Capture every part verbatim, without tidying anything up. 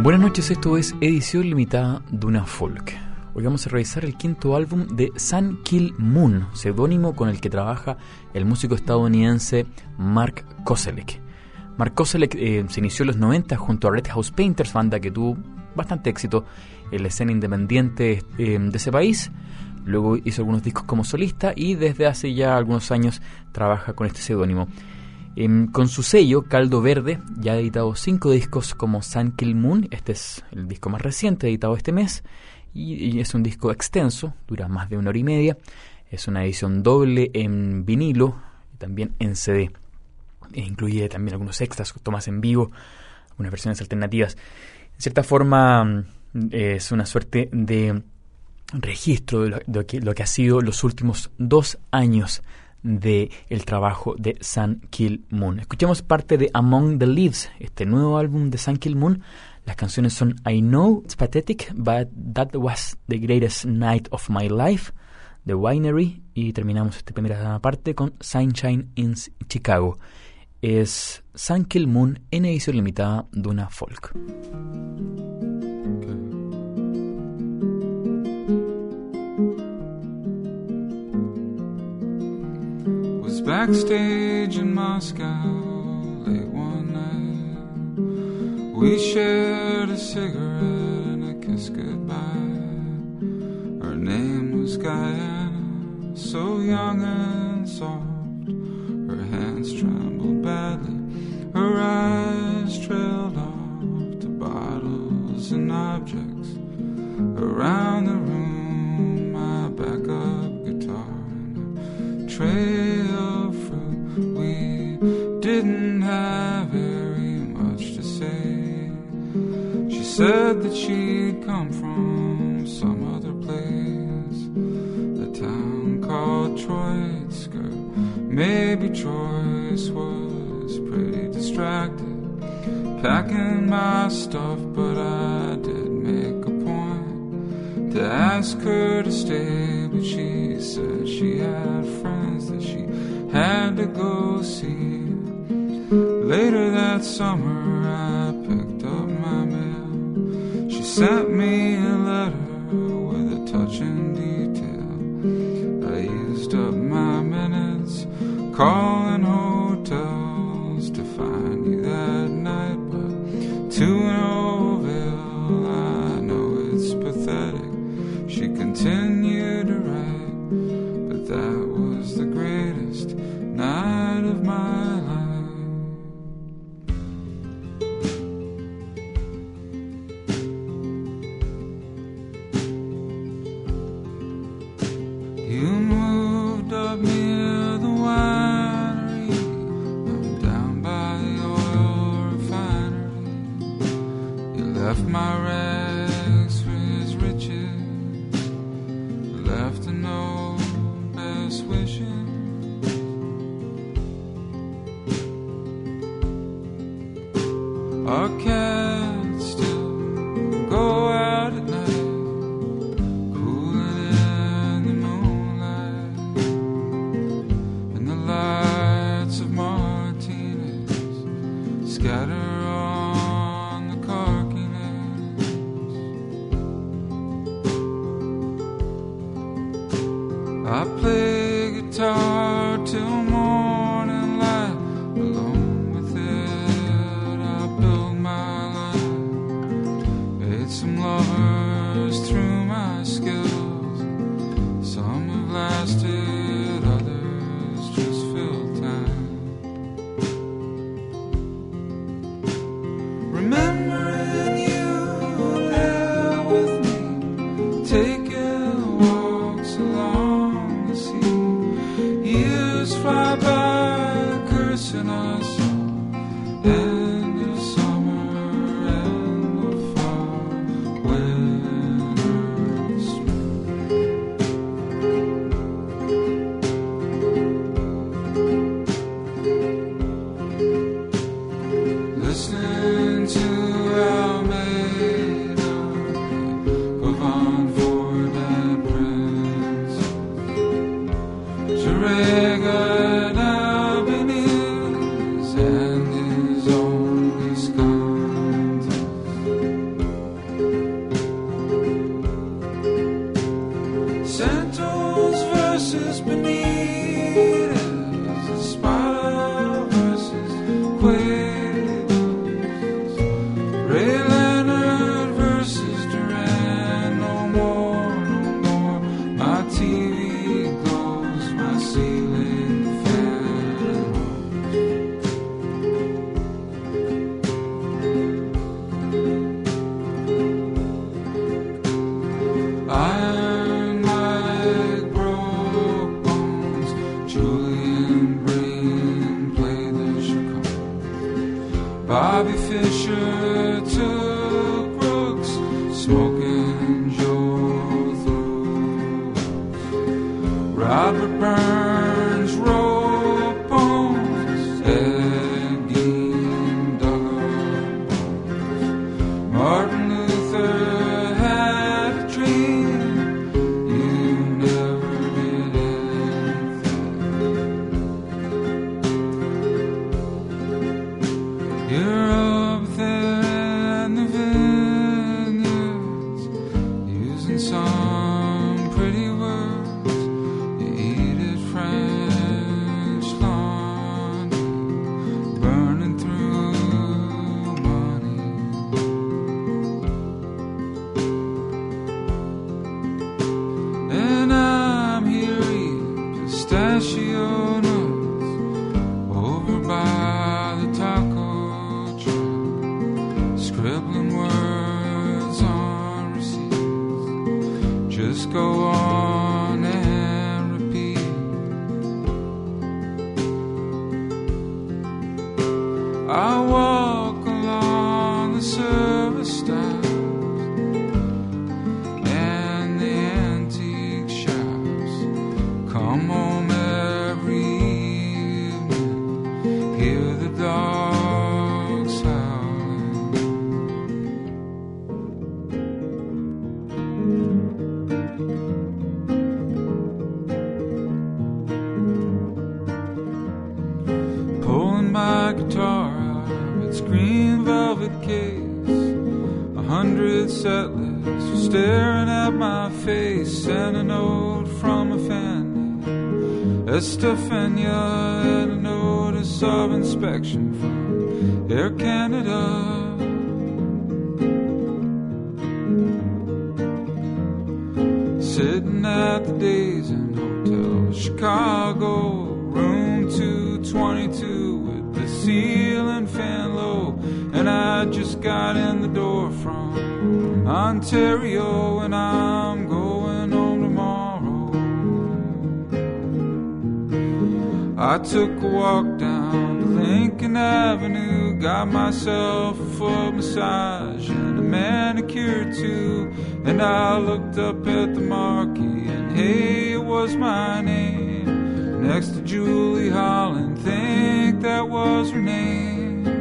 Buenas noches, esto es edición limitada Duna Folk. Hoy vamos a revisar el quinto álbum de Sun Kil Moon, seudónimo con el que trabaja el músico estadounidense Mark Koselleck. Mark Koselleck eh, se inició en los noventa junto a Red House Painters, banda que tuvo bastante éxito en la escena independiente eh, de ese país. Luego hizo algunos discos como solista y desde hace ya algunos años trabaja con este seudónimo. Eh, con su sello, Caldo Verde, ya ha editado cinco discos como Sun Kil Moon. Este es el disco más reciente, editado este mes, y, y es un disco extenso, dura más de una hora y media. Es una edición doble en vinilo y también en C D. E incluye también algunos extras, tomas en vivo, algunas versiones alternativas. En cierta forma, eh, es una suerte de registro de lo, de lo, que, lo que ha sido los últimos dos años de el trabajo de Sun Kil Moon. Escuchemos parte de Among the Leaves, este nuevo álbum de Sun Kil Moon. Las canciones son I Know It's Pathetic, But That Was the Greatest Night of My Life, The Winery, y terminamos esta primera parte con Sunshine in Chicago. Es Sun Kil Moon en edición limitada Duna Folk. Backstage in Moscow late one night, we shared a cigarette and a kiss goodbye. Her name was Guyana, so young and soft. Her hands trembled badly, her eyes trailed off to bottles and objects around the room. My backup guitar and a tray of fruit. We didn't have very much to say. She said that she'd come from some other place, the town called Troitsk. Maybe Troyes was pretty distracted packing my stuff, but I did make a point to ask her to stay. But she said she had friends that she had to go see. Later that summer I picked up my mail. She sent me a letter with a touching detail. I used up my minutes calling hotels to find you that night, but to no avail. I know it's pathetic, she continued to write, but that was the greatest night of my life. You moved up near the winery, I'm down by the oil refinery. You left my rags for his riches, left a note, best wishes. Our cats still go out at night, cooling in the moonlight, and the lights of martinis scatter on the carkiness. I play guitar till morning light, alone with it I build my life. Made some lovers through my skills, some have lasted, others just filled time. Bobby Fischer took Brooks, smoking Joe through. Robert Burns wrote poems, Ed Gein dug up. Martin Luther had a dream, you never did anything. You're up there in the vineyards, using some pretty words. You eat at French Laundry, burning through money. And I'm here eating pistachio nuts over by the taco truck, scribbling words on receipts. Just go on and repeat. I walk along the service stops and the antique shops. Come home every evening, hear the dogs howling. Pulling my guitar out of its green velvet case, a hundred set lists were staring at my face. Sent a note from a fan named Estefania and a notice of inspection from Air Canada. Sitting at the Days Inn Hotel, Chicago, room two twenty-two with the ceiling fan low. And I just got in the door from Ontario, and I'm going home tomorrow. I took a walk down to Lincoln Avenue, got myself a foot massage and a manicure too. And I looked up at the marquee, and hey, it was my name, next to Julie Holland, think that was her name.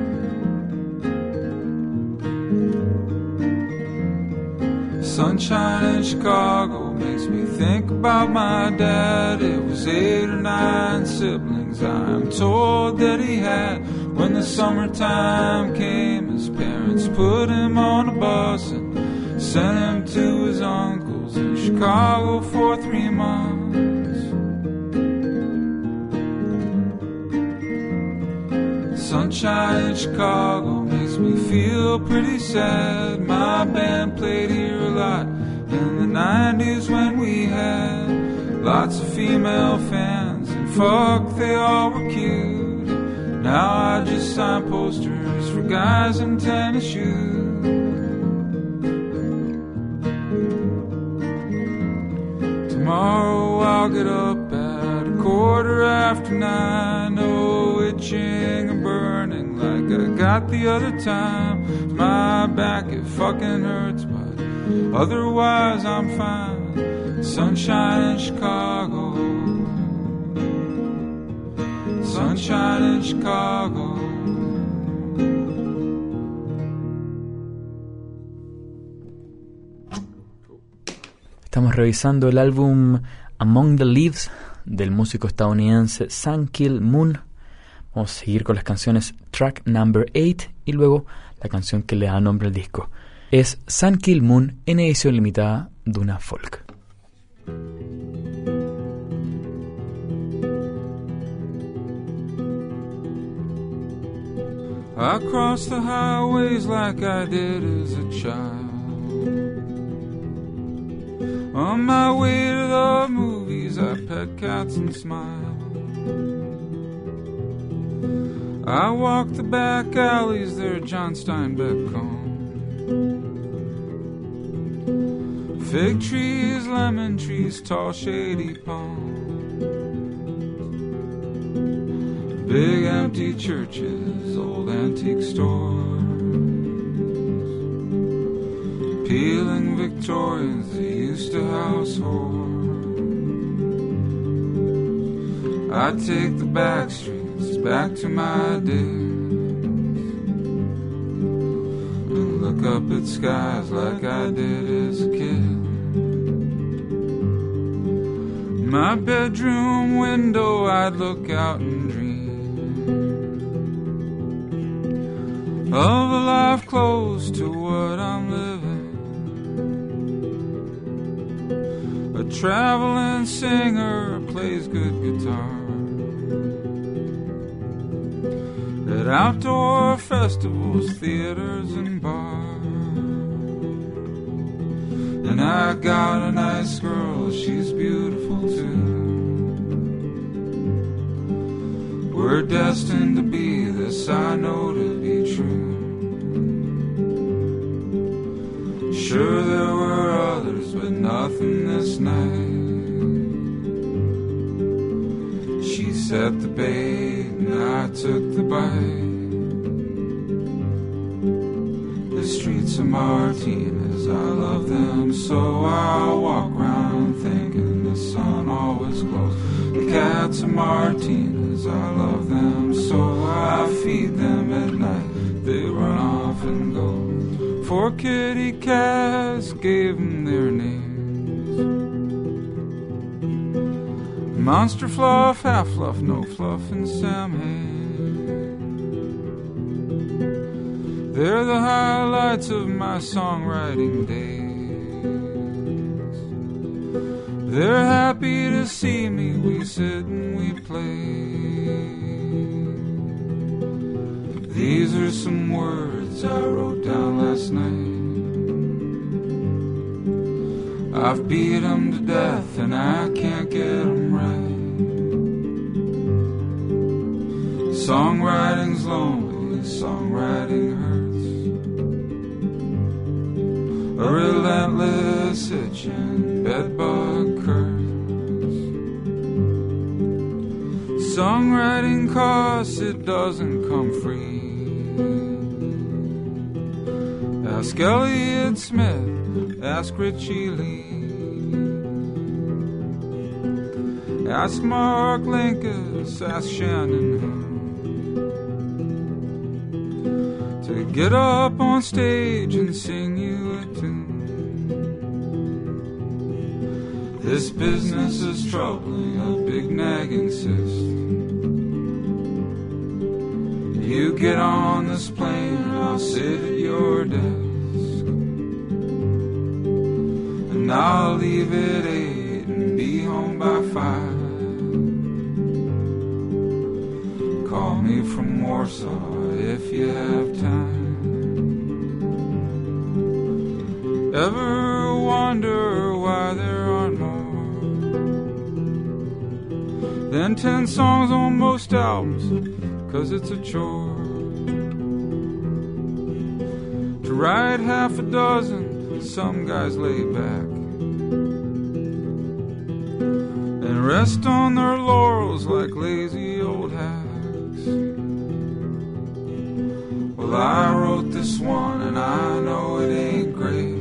Sunshine in Chicago makes me think about my dad. It was eight or nine siblings I'm told that he had. When the summertime came, his parents put him on a bus and sent him to his uncle's in Chicago for three months. Sunshine in Chicago makes me feel pretty sad. My band played here a lot in the nineties when we had lots of female fans, and fuck, they all were cute. Now I just sign posters for guys in tennis shoes. Tomorrow I'll get up at a quarter after nine, oh, itching and burning like I got the other time. My back, it fucking hurts, but otherwise I'm fine. Sunshine in Chicago, sunshine in Chicago. Estamos revisando el álbum Among the Leaves del músico estadounidense Sun Kil Moon. Vamos a seguir con las canciones Track Number eight y luego la canción que le da nombre al disco. Es Sun Kil Moon en edición limitada Duna Folk. I crossed the highways like I did as a child. On my way to the movies, I pet cats and smile. I walk the back alleys, there John Steinbeck come. Fig trees, lemon trees, tall shady palms. big empty churches, old antique stores, peeling Victorians that used to house whores. I take the back streets back to my days and look up at skies like I did as a kid. My bedroom window, I'd look out and dream of a life close to what I'm living. A traveling singer plays good guitar at outdoor festivals, theaters, and bars. And I got a nice girl, she's beautiful too. We're destined to be this, I know to be true. Sure there were others, but nothing this night. She set the bait and I took the bite. The streets of Martinez, I love them so. I walk round thinking the sun always glows. The cats of Martinez, I love them so. I feed them at night, they run off and go. Four kitty cats gave them their names: Monster Fluff, Half Fluff, No Fluff, and Sam Hain. They're the highlights of my songwriting days. They're happy to see me, we sit and we play. These are some words I wrote down last night. I've beat them to death and I can't get them right. Songwriting's lonely, songwriting hurts. A relentless itching bedbug curse. Songwriting costs, it doesn't come free. Ask Elliott Smith, ask Richie Lee, ask Mark Linkus, ask Shannon Hoon. To get up on stage and sing you a tune. This business is troubling, a big nagging cyst. You get on this plane, I'll sit at your desk, and I'll leave at eight and be home by five. Call me from Warsaw if you have time. Ever wonder why there aren't more than ten songs on most albums? 'Cause it's a chore to write half a dozen. Some guys lay back and rest on their laurels like lazy old hacks. Well, I wrote this one and I know it ain't great.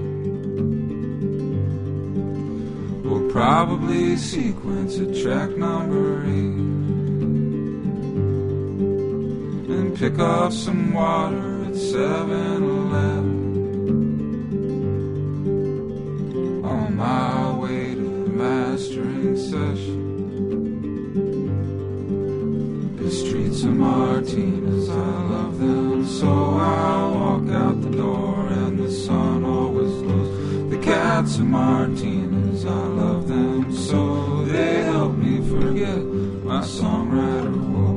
We'll probably sequence at track number eight and pick up some water at seven eleven on my way to the mastering session. The streets of Martinez, I love them so. I walk out the door and the sun always glows. The cats of Martinez, I love them so. They help me forget my songwriter woes.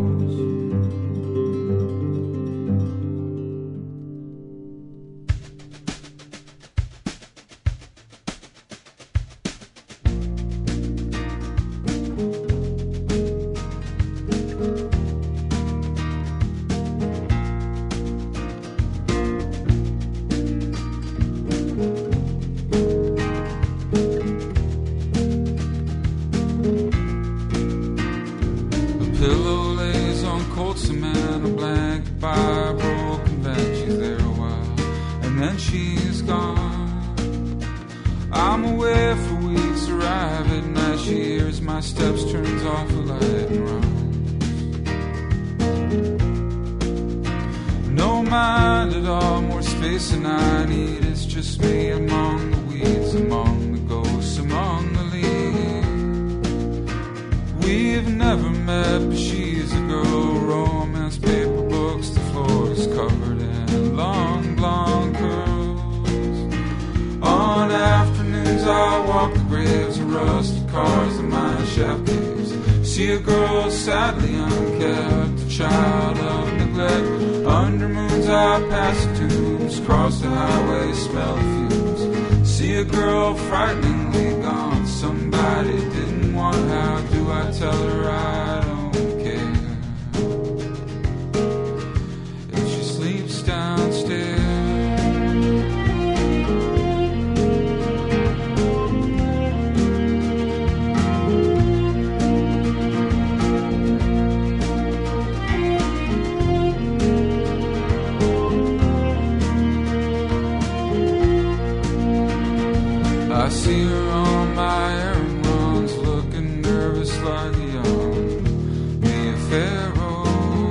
my steps, turns off a light and runs. No mind at all, more space than I need. It's just me among the weeds, among the ghosts, among the leaves. We've never met, but she's a girl. Romance paper books, the floor is covered in long blonde curls. On afternoons I walk the graves of rusted cars, the mine shaft caves. See a girl sadly unkept, a child of neglect. Under moons I pass the tombs, cross the highway, smell the fumes. See a girl frighteningly gone, somebody didn't want. How do I tell her I don't care? If she sleeps downstairs. I see her on my errand runs, looking nervous like a young Mia Farrow.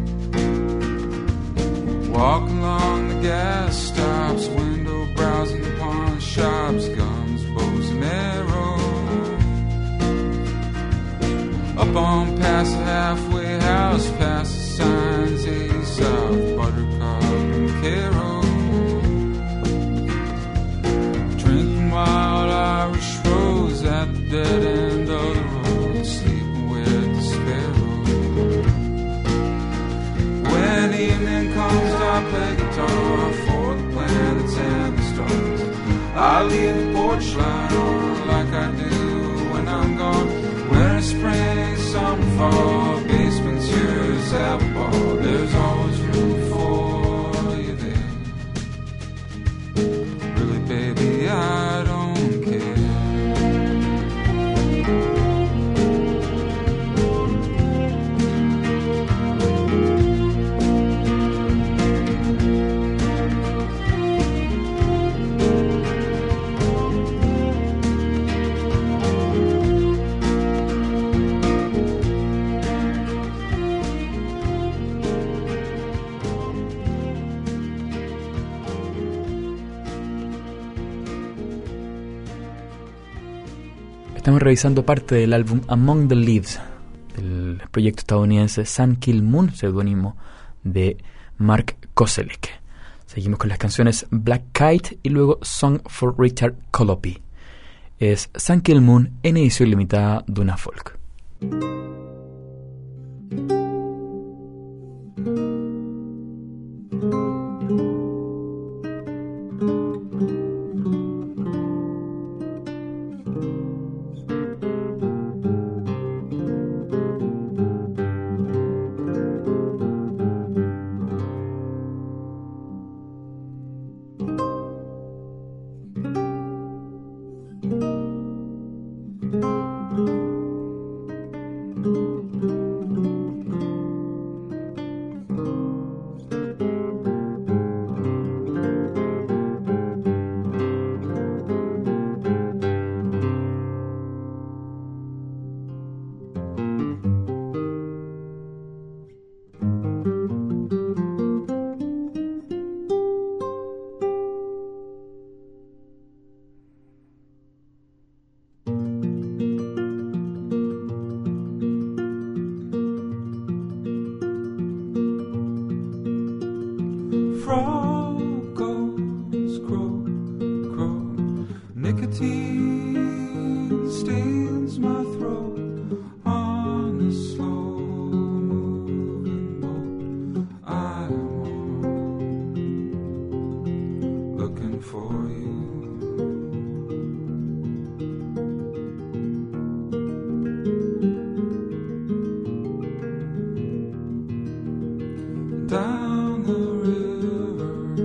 Walk along the gas stops, window browsing the pawn shops, guns, bows and arrows. Up on past the halfway house, past the signs, eighty South, Buttercup and Carroll. Wild Irish rose at the dead end of the road, sleeping with the sparrow. When evening comes, I play guitar for the planets and the stars. I leave the porch light on like I do when I'm gone. Winter, spring, summer, fall, basements, yours, have a ball. There's always room for you there. Really, baby, I Estamos revisando parte del álbum Among the Leaves del proyecto estadounidense Sun Kil Moon, seudónimo de Mark Koselleck. Seguimos con las canciones Black Kite y luego Song for Richard Colopy. Es Sun Kil Moon en edición limitada de una folk. down the river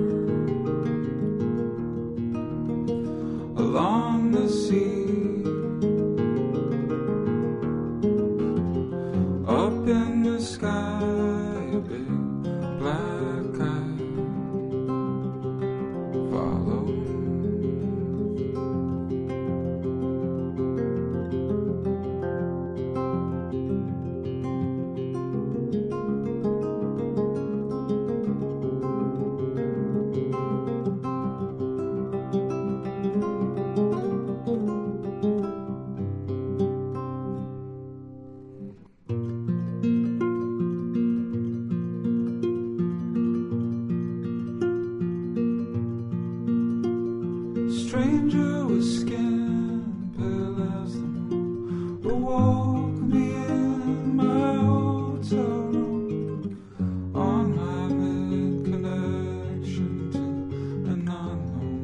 stranger with skin pale as the moon awoke me in my hotel room on my mid-connection to an unknown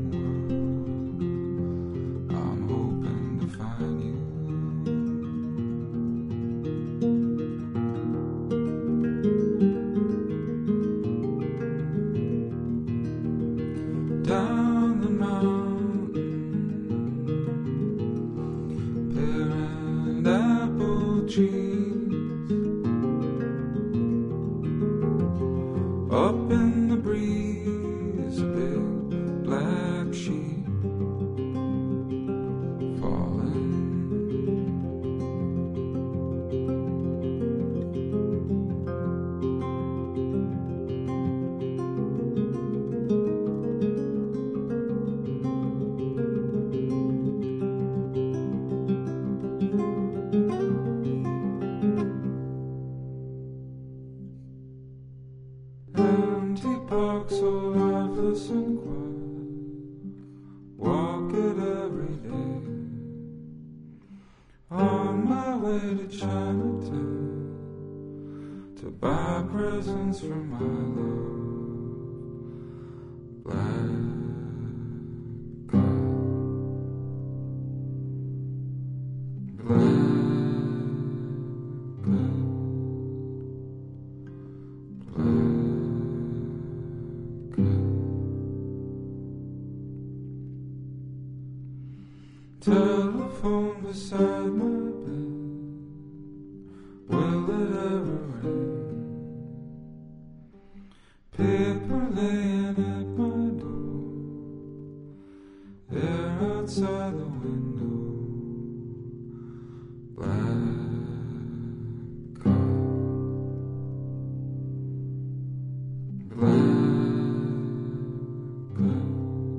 world. I'm hoping to find you. Down the mountain, pear and apple trees, up in the breeze, a big black sheep falling. Empty park so lifeless and quiet, walk it every day. On my way to Chinatown to buy presents for my love. Black God, black God, black. Telephone beside my bed, will it ever ring? Paper laying at my door, air outside the window. Black God, black God.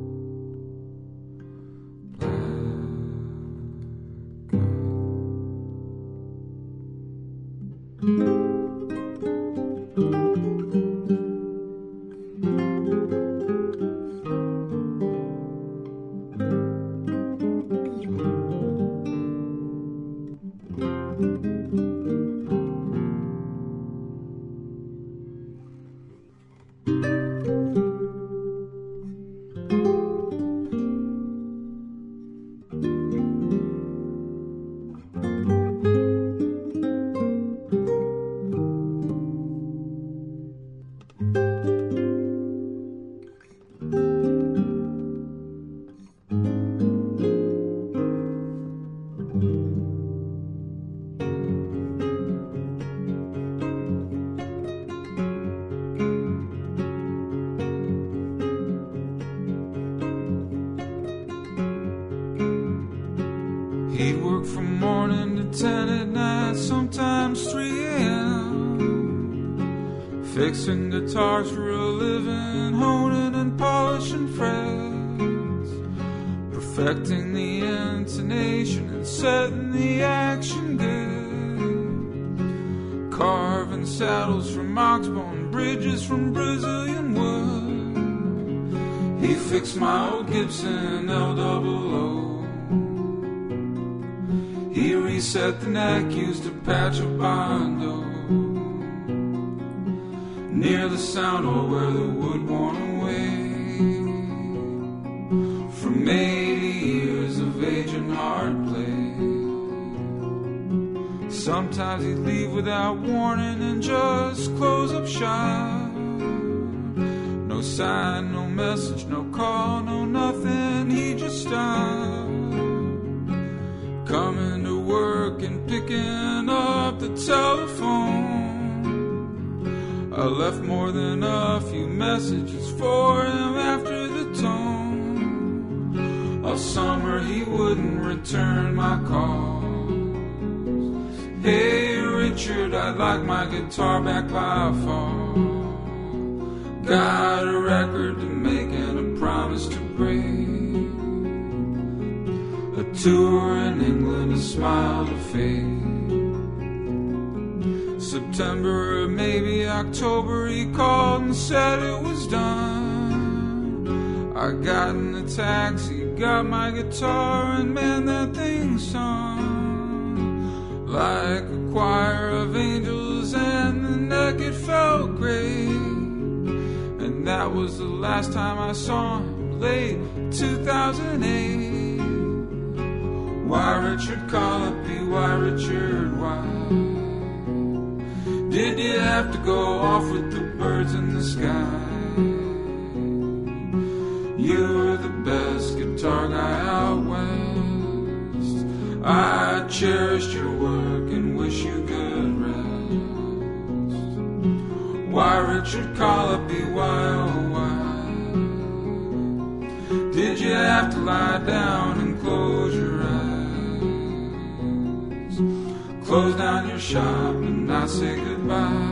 He'd work from morning to ten at night, sometimes three a.m. Fixing guitars for a living, honing and polishing frets, perfecting the intonation and setting the action good, carving saddles from oxbone, bridges from Brazilian wood. He fixed my old Gibson L double O. He reset the neck, used a patch of Bondo near the sound hole where the wood worn away from eighty years of age and hard play. Sometimes he'd leave without warning and just close up shop. No sign, no message, no call, no nothing, he just stopped. Coming to work and picking up the telephone. I left more than a few messages for him after the tone. All summer he wouldn't return my calls. Hey Richard, I'd like my guitar back by fall. Got a record to make and a promise to break. A tour in England, a smile to fade. September or maybe October, he called and said it was done. I got in the taxi, got my guitar, and man, that thing sung like a choir of angels, and the neck it felt great. And that was the last time I saw him, late two thousand eight. Why Richard Colopy, why Richard, why did you have to go off with the birds in the sky? You were the best guitar guy out west. I cherished your work and wish you good rest. Why Richard Colopy, why oh why did you have to lie down and close your eyes? Close down your shop and not say goodbye.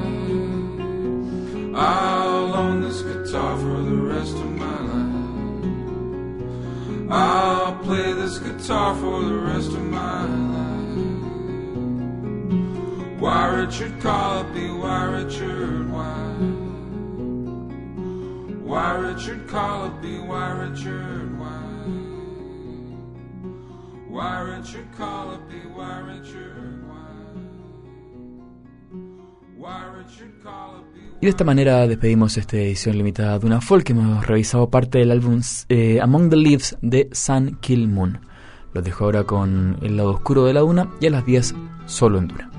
I'll own this guitar for the rest of my life. I'll play this guitar for the rest of my life. Why Richard Colopy, why Richard, why? Why Richard Colopy, why Richard, why? Why Richard Colopy, why Richard, why? Why Richard Colopy? Y de esta manera despedimos esta edición limitada de Una Folk. Hemos revisado parte del álbum eh, Among the Leaves de Sun Kill Moon. Los dejo ahora con El lado oscuro de la duna y a las diez solo en Duna.